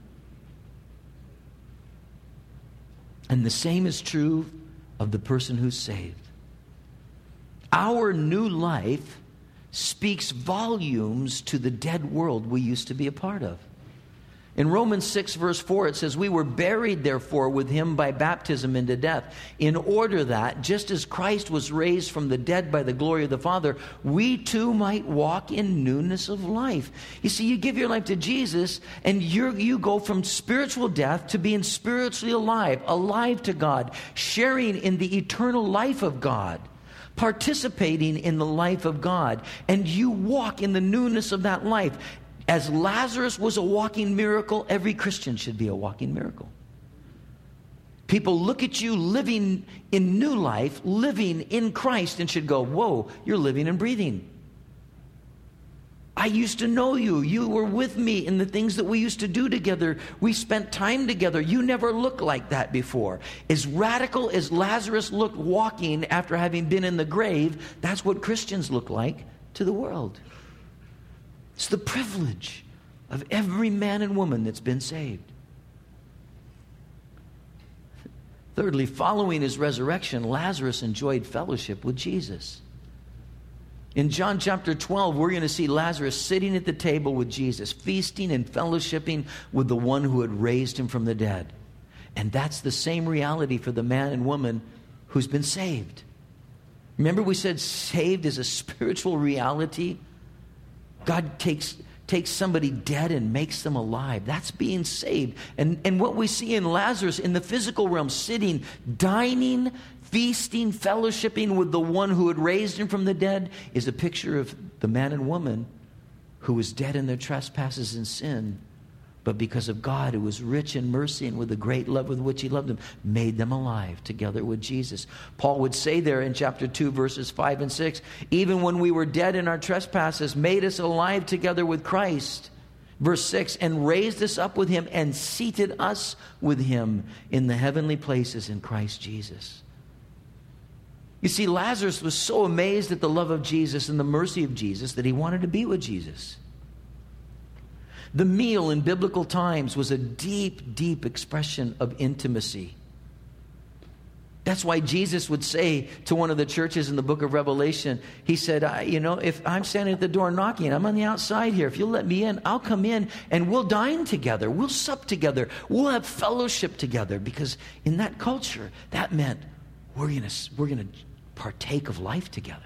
And the same is true of the person who's saved. Our new life speaks volumes to the dead world we used to be a part of. In Romans six, verse four, it says, "We were buried, therefore, with him by baptism into death, in order that, just as Christ was raised from the dead by the glory of the Father, we too might walk in newness of life." You see, you give your life to Jesus, and you you go from spiritual death to being spiritually alive, alive to God, sharing in the eternal life of God, participating in the life of God, and you walk in the newness of that life. As Lazarus was a walking miracle, every Christian should be a walking miracle. People look at you living in new life, living in Christ, and should go, "Whoa, you're living and breathing. I used to know you. You were with me in the things that we used to do together. We spent time together. You never looked like that before." As radical as Lazarus looked walking after having been in the grave, that's what Christians look like to the world. It's the privilege of every man and woman that's been saved. Thirdly, following his resurrection, Lazarus enjoyed fellowship with Jesus. In John chapter twelve, we're going to see Lazarus sitting at the table with Jesus, feasting and fellowshipping with the one who had raised him from the dead. And that's the same reality for the man and woman who's been saved. Remember, we said saved is a spiritual reality. God takes takes somebody dead and makes them alive. That's being saved. And, and what we see in Lazarus in the physical realm, sitting, dining, feasting, fellowshipping with the one who had raised him from the dead, is a picture of the man and woman who was dead in their trespasses and sin, but because of God, who was rich in mercy and with the great love with which he loved them, made them alive together with Jesus. Paul would say there in chapter two, verses five and six, even when we were dead in our trespasses, made us alive together with Christ. Verse six, and raised us up with him and seated us with him in the heavenly places in Christ Jesus. You see, Lazarus was so amazed at the love of Jesus and the mercy of Jesus that he wanted to be with Jesus. The meal in biblical times was a deep, deep expression of intimacy. That's why Jesus would say to one of the churches in the book of Revelation, he said, I, you know, if I'm standing at the door knocking, I'm on the outside here. If you'll let me in, I'll come in and we'll dine together. We'll sup together. We'll have fellowship together. Because in that culture, that meant we're going to we're going to partake of life together.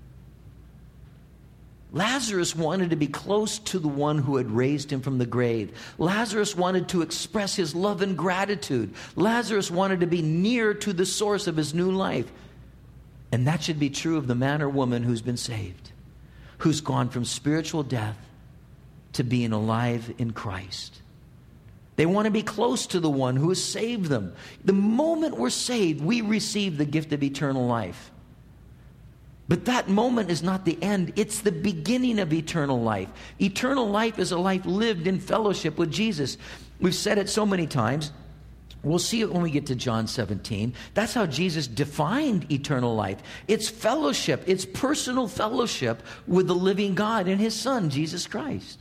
Lazarus wanted to be close to the one who had raised him from the grave. Lazarus wanted to express his love and gratitude. Lazarus wanted to be near to the source of his new life. And that should be true of the man or woman who's been saved, who's gone from spiritual death to being alive in Christ. They want to be close to the one who has saved them. The moment we're saved, we receive the gift of eternal life. But that moment is not the end. It's the beginning of eternal life. Eternal life is a life lived in fellowship with Jesus. We've said it so many times. We'll see it when we get to John seventeen. That's how Jesus defined eternal life. It's fellowship. It's personal fellowship with the living God and his Son, Jesus Christ.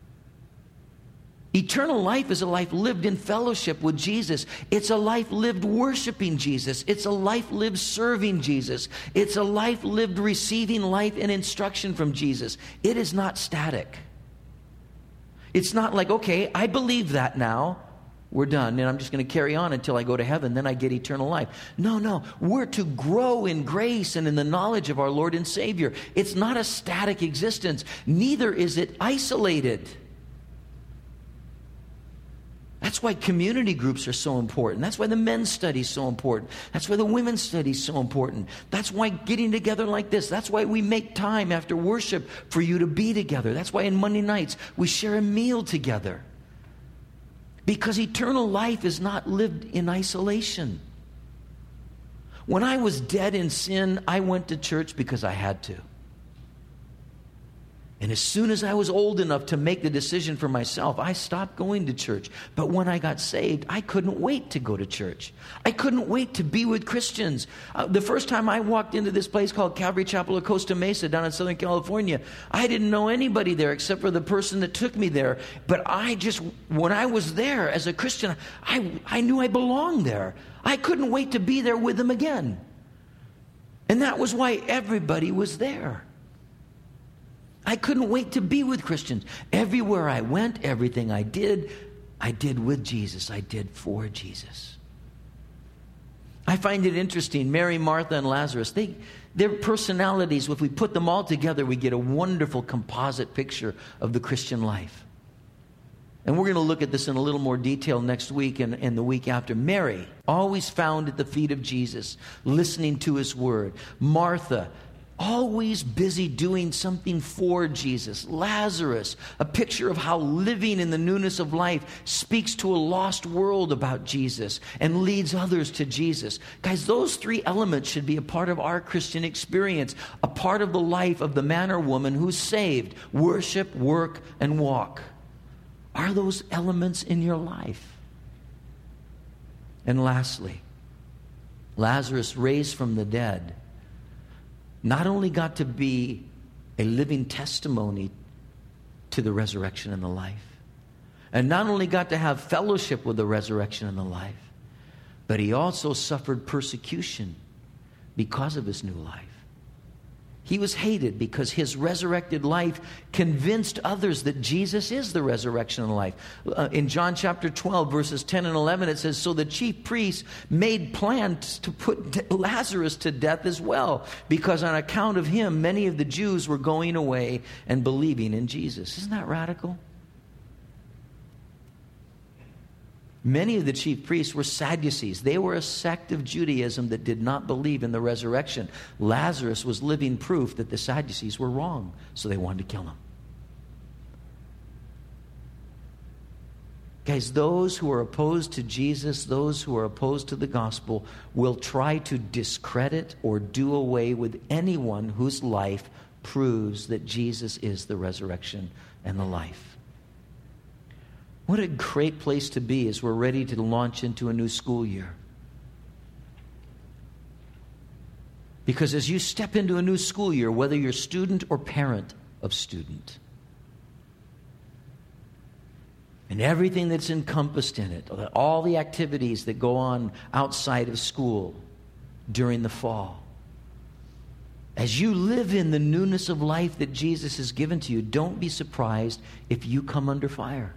Eternal life is a life lived in fellowship with Jesus. It's a life lived worshiping Jesus. It's a life lived serving Jesus. It's a life lived receiving life and instruction from Jesus. It is not static. It's not like, okay, I believe that now. We're done, and I'm just going to carry on until I go to heaven. Then I get eternal life. No, no. We're to grow in grace and in the knowledge of our Lord and Savior. It's not a static existence. Neither is it isolated. That's why community groups are so important. That's why the men's study is so important. That's why the women's study is so important. That's why getting together like this. That's why we make time after worship for you to be together. That's why on Monday nights we share a meal together. Because eternal life is not lived in isolation. When I was dead in sin, I went to church because I had to. And as soon as I was old enough to make the decision for myself, I stopped going to church. But when I got saved, I couldn't wait to go to church. I couldn't wait to be with Christians. Uh, the first time I walked into this place called Calvary Chapel of Costa Mesa down in Southern California, I didn't know anybody there except for the person that took me there. But I just, when I was there as a Christian, I, I knew I belonged there. I couldn't wait to be there with them again. And that was why everybody was there. I couldn't wait to be with Christians. Everywhere I went, everything I did, I did with Jesus. I did for Jesus. I find it interesting. Mary, Martha, and Lazarus, they, their personalities, if we put them all together, we get a wonderful composite picture of the Christian life. And we're going to look at this in a little more detail next week and, and the week after. Mary, always found at the feet of Jesus, listening to his word. Martha, always busy doing something for Jesus. Lazarus, a picture of how living in the newness of life speaks to a lost world about Jesus and leads others to Jesus. Guys, those three elements should be a part of our Christian experience, a part of the life of the man or woman who's saved. Worship, work, and walk. Are those elements in your life? And lastly, Lazarus, raised from the dead, not only got to be a living testimony to the resurrection and the life, and not only got to have fellowship with the resurrection and the life, but he also suffered persecution because of his new life. He was hated because his resurrected life convinced others that Jesus is the resurrection and life. Uh, in John chapter twelve, verses ten and eleven, it says, so the chief priests made plans to put Lazarus to death as well, because on account of him, many of the Jews were going away and believing in Jesus. Isn't that radical? Many of the chief priests were Sadducees. They were a sect of Judaism that did not believe in the resurrection. Lazarus was living proof that the Sadducees were wrong, so they wanted to kill him. Guys, those who are opposed to Jesus, those who are opposed to the gospel, will try to discredit or do away with anyone whose life proves that Jesus is the resurrection and the life. What a great place to be as we're ready to launch into a new school year. Because as you step into a new school year, whether you're student or parent of student, and everything that's encompassed in it, all the activities that go on outside of school during the fall, as you live in the newness of life that Jesus has given to you, don't be surprised if you come under fire.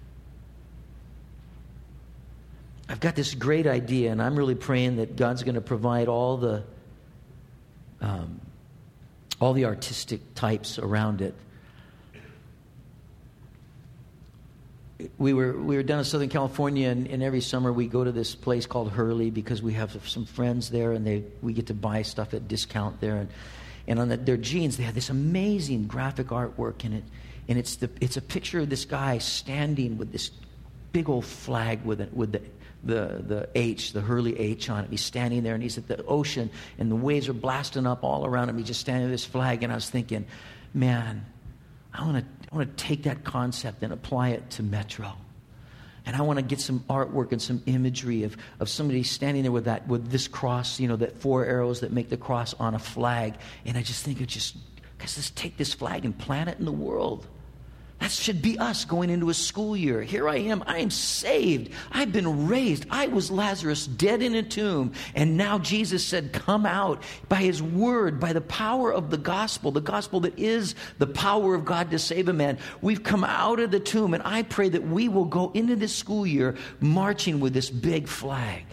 I've got this great idea, and I'm really praying that God's going to provide all the um, all the artistic types around it. We were we were down in Southern California, and, and every summer we go to this place called Hurley because we have some friends there, and they we get to buy stuff at discount there. And, and on the, their jeans, they have this amazing graphic artwork in it, and it's the it's a picture of this guy standing with this big old flag with it with the the the H, the Hurley H on it. He's standing there, and he's at the ocean, and the waves are blasting up all around him. He's just standing with this flag, and I was thinking, man, I want to I want to take that concept and apply it to Metro. And I want to get some artwork and some imagery of, of somebody standing there with that with this cross, you know, that four arrows that make the cross on a flag. And I just think of just, guys, let's take this flag and plant it in the world. That should be us going into a school year. Here I am. I am saved. I've been raised. I was Lazarus, dead in a tomb. And now Jesus said, come out by his word, by the power of the gospel, the gospel that is the power of God to save a man. We've come out of the tomb, and I pray that we will go into this school year marching with this big flag.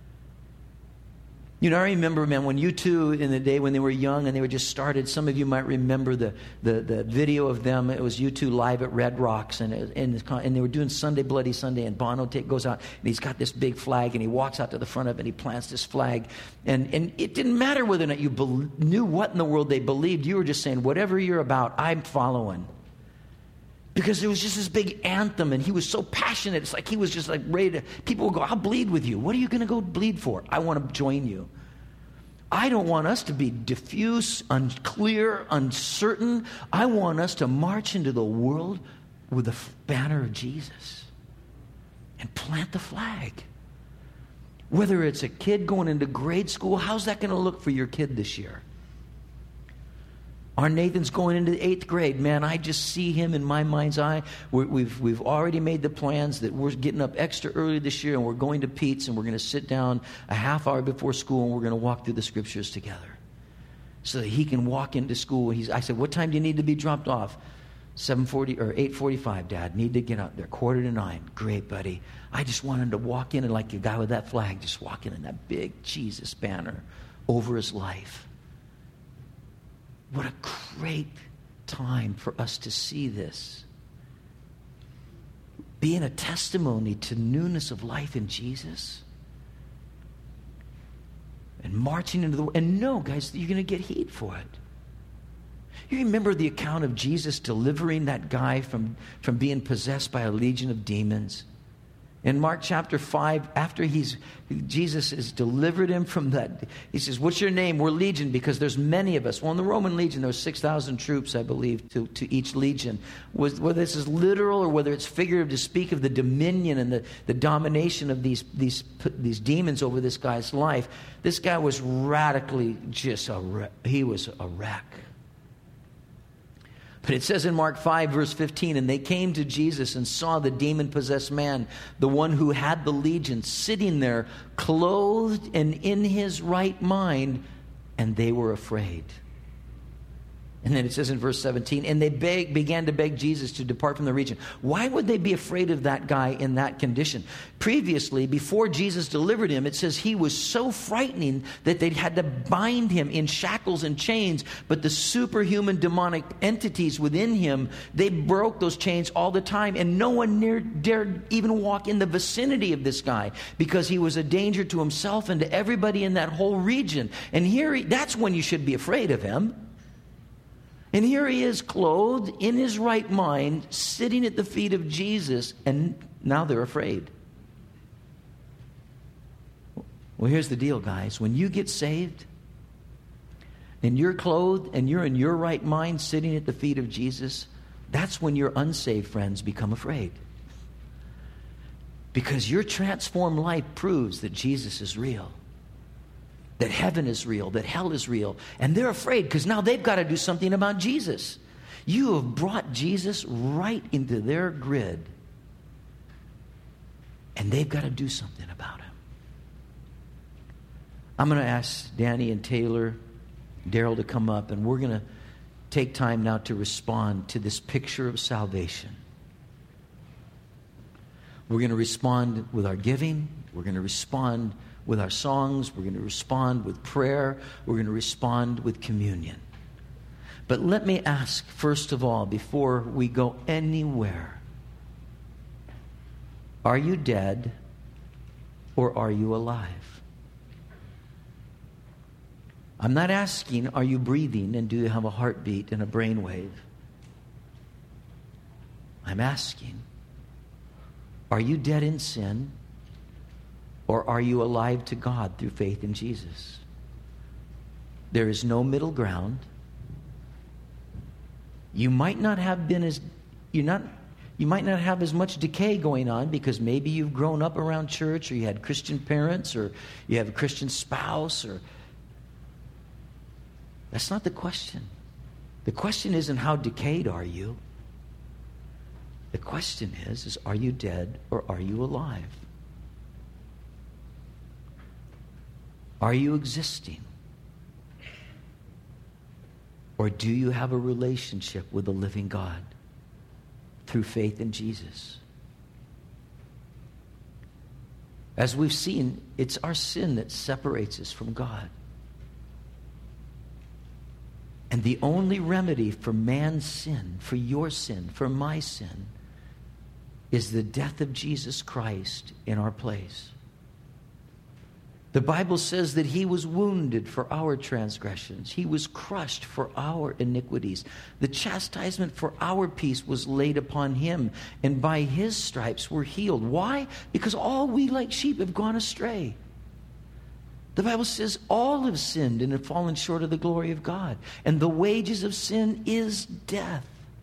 You know, I remember, man, when you two in the day when they were young and they were just started, some of you might remember the the, the video of them. It was you two live at Red Rocks, and it, and, and they were doing Sunday Bloody Sunday, and Bono take, goes out, and he's got this big flag, and he walks out to the front of it, and he plants this flag. And, and it didn't matter whether or not you be, knew what in the world they believed. You were just saying, whatever you're about, I'm following. Because it was just this big anthem, and he was so passionate. It's like he was just like ready to, people would go, I'll bleed with you. What are you going to go bleed for? I want to join you. I don't want us to be diffuse, unclear, uncertain. I want us to march into the world with the banner of Jesus and plant the flag. Whether it's a kid going into grade school, how's that going to look for your kid this year? Our Nathan's going into the eighth grade. Man, I just see him in my mind's eye. We're, we've we've already made the plans that we're getting up extra early this year, and we're going to Pete's, and we're going to sit down a half hour before school, and we're going to walk through the scriptures together so that he can walk into school. He's, I said, what time do you need to be dropped off? seven forty or eight forty-five, Dad. Need to get up there. Quarter to nine. Great, buddy. I just want him to walk in, and like a guy with that flag, just walk in in that big Jesus banner over his life. What a great time for us to see this. Being a testimony to newness of life in Jesus. And marching into the world. And no, guys, you're going to get heat for it. You remember the account of Jesus delivering that guy from, from being possessed by a legion of demons? In Mark chapter five, after he's Jesus has delivered him from that, he says, what's your name? We're Legion because there's many of us. Well, in the Roman Legion, there were six thousand troops, I believe, to, to each legion. Was, whether this is literal or whether it's figurative to speak of the dominion and the, the domination of these, these, these demons over this guy's life, this guy was radically just a, he was a wreck. But it says in Mark five, verse fifteen, and they came to Jesus and saw the demon-possessed man, the one who had the legion, sitting there, clothed and in his right mind, and they were afraid. And then it says in verse seventeen, and they beg, began to beg Jesus to depart from the region. Why would they be afraid of that guy in that condition? Previously, before Jesus delivered him, it says he was so frightening that they had to bind him in shackles and chains. But the superhuman demonic entities within him, they broke those chains all the time. And no one near, dared even walk in the vicinity of this guy because he was a danger to himself and to everybody in that whole region. And here, he, that's when you should be afraid of him. And here he is clothed in his right mind, sitting at the feet of Jesus, and now they're afraid. Well, here's the deal, guys. When you get saved, and you're clothed, and you're in your right mind sitting at the feet of Jesus, that's when your unsaved friends become afraid. Because your transformed life proves that Jesus is real, that heaven is real, that hell is real. And they're afraid because now they've got to do something about Jesus. You have brought Jesus right into their grid, and they've got to do something about him. I'm going to ask Danny and Taylor, Daryl to come up, and we're going to take time now to respond to this picture of salvation. We're going to respond with our giving. We're going to respond with our songs. We're going to respond with prayer. We're going to respond with communion. But let me ask, first of all, before we go anywhere, are you dead or are you alive? I'm not asking, are you breathing and do you have a heartbeat and a brainwave? I'm asking, are you dead in sin or are you alive to God through faith in Jesus? There is no middle ground. You might not have been as, you're not, you might not have as much decay going on because maybe you've grown up around church or you had Christian parents or you have a Christian spouse or... That's not the question. The question isn't how decayed are you. The question is, is are you dead or are you alive? Are you existing? Or do you have a relationship with the living God through faith in Jesus? As we've seen, it's our sin that separates us from God. And the only remedy for man's sin, for your sin, for my sin, is the death of Jesus Christ in our place. The Bible says that he was wounded for our transgressions. He was crushed for our iniquities. The chastisement for our peace was laid upon him, and by his stripes we're healed. Why? Because all we like sheep have gone astray. The Bible says all have sinned and have fallen short of the glory of God. And the wages of sin is death.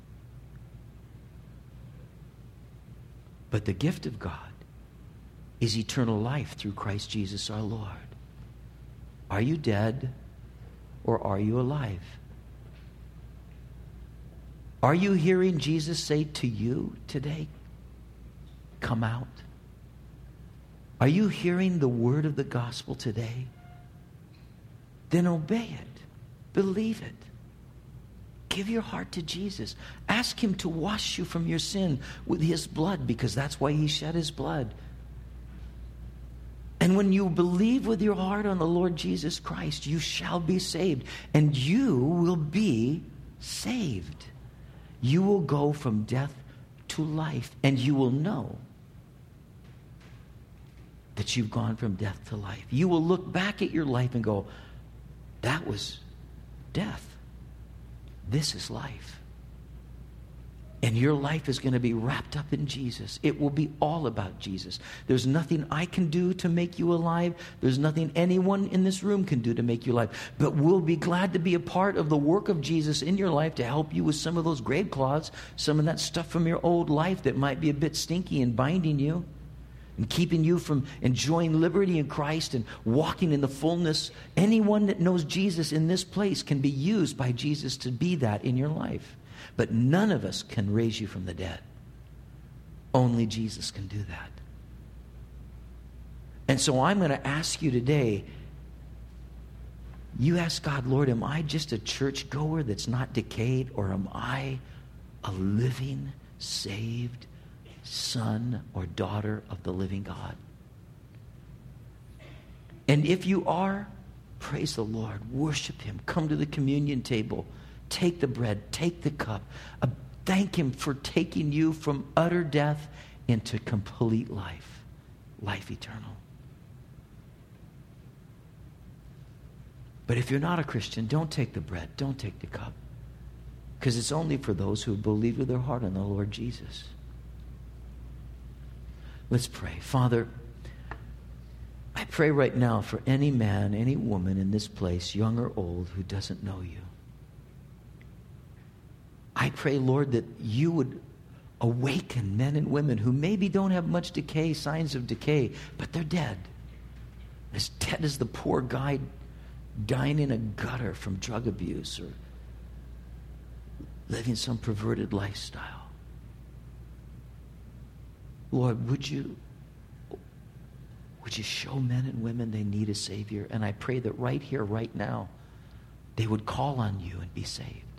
But the gift of God is eternal life through Christ Jesus our Lord. Are you dead or are you alive? Are you hearing Jesus say to you today, come out? Are you hearing the word of the gospel today? Then obey it. Believe it. Give your heart to Jesus. Ask him to wash you from your sin with his blood, because that's why he shed his blood. And when you believe with your heart on the Lord Jesus Christ, you shall be saved. And you will be saved. You will go from death to life. And you will know that you've gone from death to life. You will look back at your life and go, that was death. This is life. And your life is going to be wrapped up in Jesus. It will be all about Jesus. There's nothing I can do to make you alive. There's nothing anyone in this room can do to make you alive. But we'll be glad to be a part of the work of Jesus in your life to help you with some of those grave cloths, some of that stuff from your old life that might be a bit stinky and binding you and keeping you from enjoying liberty in Christ and walking in the fullness. Anyone that knows Jesus in this place can be used by Jesus to be that in your life. But none of us can raise you from the dead. Only Jesus can do that. And so I'm going to ask you today, you ask God, Lord, am I just a church goer that's not decayed, or am I a living, saved son or daughter of the living God? And if you are, praise the Lord, worship him, come to the communion table, take the bread, take the cup, uh, thank him for taking you from utter death into complete life, life eternal. But if you're not a Christian, don't take the bread, don't take the cup, because it's only for those who believe with their heart on the Lord Jesus. Let's pray. Father, I pray right now for any man, any woman in this place, young or old, who doesn't know you. I pray, Lord, that you would awaken men and women who maybe don't have much decay, signs of decay, but they're dead. As dead as the poor guy dying in a gutter from drug abuse or living some perverted lifestyle. Lord, would you, would you show men and women they need a Savior? And I pray that right here, right now, they would call on you and be saved.